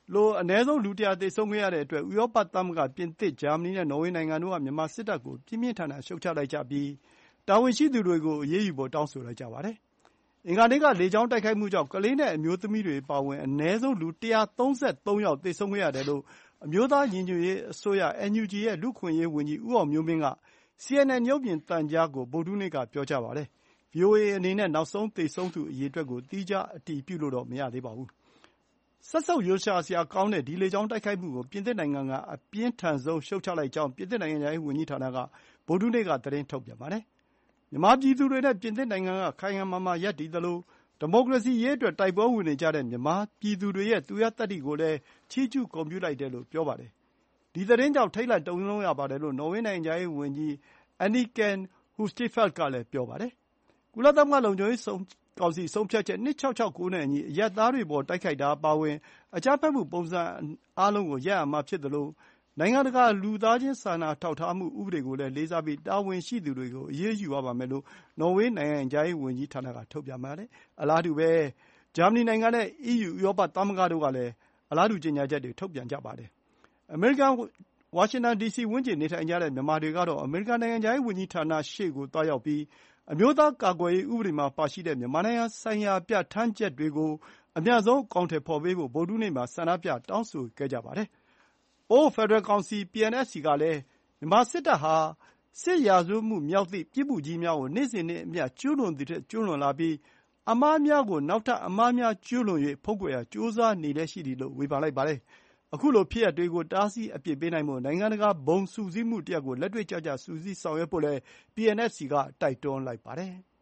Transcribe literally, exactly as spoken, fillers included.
လိုအနည်းဆုံးလူတရာသေဆုံးခဲ့ရတဲ့အတွက်ဥရောပသမဂ္ဂပြင်သစ်ဂျာမနီနဲ့နော်ဝေနိုင်ငံတို့ကမြန်မာစစ်တပ်ကိုပြင်းပြင်းထန်ထန်ရှုတ်ချလိုက်ကြပြီးတာဝန်ရှိသူတွေကိုအရေးယူဖို့တောင်းဆိုလိုက်ကြပါတယ်။အင်္ဂါနေ့ကလေကြောင်းတိုက်ခိုက်မှုကြောင့်ကလေးနဲ့အမျိုးသမီးတွေအပါအဝင်အနည်းဆုံးလူ၁၃၃ယောက်သေဆုံးခဲ့ရတယ်လို့အမျိုးသားညီညွတ်ရေးအစိုးရ အန် ယူ ဂျီ ရဲ့လူ့အခွင့်အရေးဝန်ကြီးဦးအောင်မျိုးမင်းက စီ အန် အန် ရုပ်မြင်သံကြားကိုဗုဒ္ဓဟူးနေ့ကပြောကြားပါတယ်။ ဗွီအိုအေအနေနဲ့နောက်ဆုံးသေဆုံးသူအရေအတွက်ကိုသီးခြားအတည်ပြုလို့တော့မရသေးပါဘူး။စက်ဆုပ်ရွံရှာစရာကောင်းတဲ့ဒီလေကြောင်းတိုက်ခိုက်မှုကိုပြင်သစ်နိုင်ငံကအပြင်းထန်ဆုံးရှုတ်ချလိုက်ကြောင်းပြင်သစ်နိုင်ငံခြားရေးဝန်ကြီးဌာနကဗုဒ္ဓဟူးနေ့ကသတင်းထုတ်ပြန်ပါတယ်။မြန်မာပြည်သူတွေနဲ့ပြင်သစ်နိုင်ငံကခိုင်ခိုင်မာမာရပ်တည်သလိုဒီမိုကရေစီရေးအတွက်တိုက်ပွဲဝင်နေကြတဲ့မြန်မာပြည်သူတွေရဲ့သူရဲသတ္တိကိုလည်းချီးကျူးဂုဏ်ပြုလိုက်တယ်လို့ပြောပါတယ်။ဒီသတင်းကြောင့်ထိတ်လန့်တုန်လှုပ်ရပါတယ်လို့နော်ဝေနိုင်ငံခြားရေးဝန်ကြီး Anniken Huitfeldt ကလည်းပြောပါတယ်။ကုလသမဂ္ဂလုံခြုံရေးကောင်စီဆုံးဖြတ်ချက်၂၆၆၉နဲ့အညီအရပ်သားတွေအပေါ်တိုက်ခိုက်တာအပါအဝင်အကြမ်းဖက်မှုပုံစံအားလုံးကိုရပ်ရမှာဖြစ်သလိုနိုင်ငံတကာလူသားချင်းစာနာထောက်ထားမှုဥပဒေကိုလည်းလေးစားပြီးတာဝန်ရှိသူတွေကိုအရေးယူရပါမယ်လို့နော်ဝေနိုင်ငံခြားရေးဝန်ကြီးဌာနကထုတ်ပြန်ပါတယ်။အလားတူပဲဂျာမနီနိုင်ငံနဲ့ အီးယူဥရောပသမဂ္ဂတို့ကလည်းအလားတူကြေညာချက်တွေထုတ်ပြန်ကြပါတယ်။အမေရိကန်ဝါရှင်တန်ဒီစီဝန်းကျင်နေထိုင်ကြတဲ့မြန်မာတွေကတော့အမေရိကန်နိုင်ငံခြားရေးဝန်ကြီးဌာနရှေ့ကိုသွားရောက်ပြီးအမျိုးသားကာကွယ်ရေးဥပဒေမှာပါရှိတဲ့မြန်မာနိုင်ငံဆိုင်ရာပြဌာန်းချက်တွေကိုအမြန်ဆုံးအကောင်အထည်ဖော်ပေးဖို့ဗုဒ္ဓဟူးနေ့မှာဆန္ဒပြတောင်းဆိုခဲ့ကြပါတယ်။အိုးဖက်ဒရယ်ကောင်စီ ပီ အန် အက်ဖ် စီ ကလည်းမြန်မာစစ်တပ်ဟာစစ်ရာဇဝတ်မှုမြောက်သည့်ပြစ်မှုကြီးများကိုနေ့စဉ်နဲ့အမျှကျူးလွန်သည်ထက်ကျူးလွန်လာပြီးအမှားများကိုနောက်ထပ်အမှားများကျူးလွန်၍ဖုံးကွယ်ရာကြိုးစားနေလျက်ရှိသည်လို့ဝေဖန်လိုက်ပါတယ်။ခုလိုဖြစ်ရပ်တွေကိုတားဆီးအပြစ်ပေးနိုင်ဖို့နိုင်ငံတကာဘုံစုစည်းမှုတရပ်ကိုလက်တွေ့ကျကျစုစည်းဆောင်ရွက်ဖို့လည်း ပီ အန် အက်ဖ် စီ ကတိုက်တွန်းလိုက်ပါတယ်။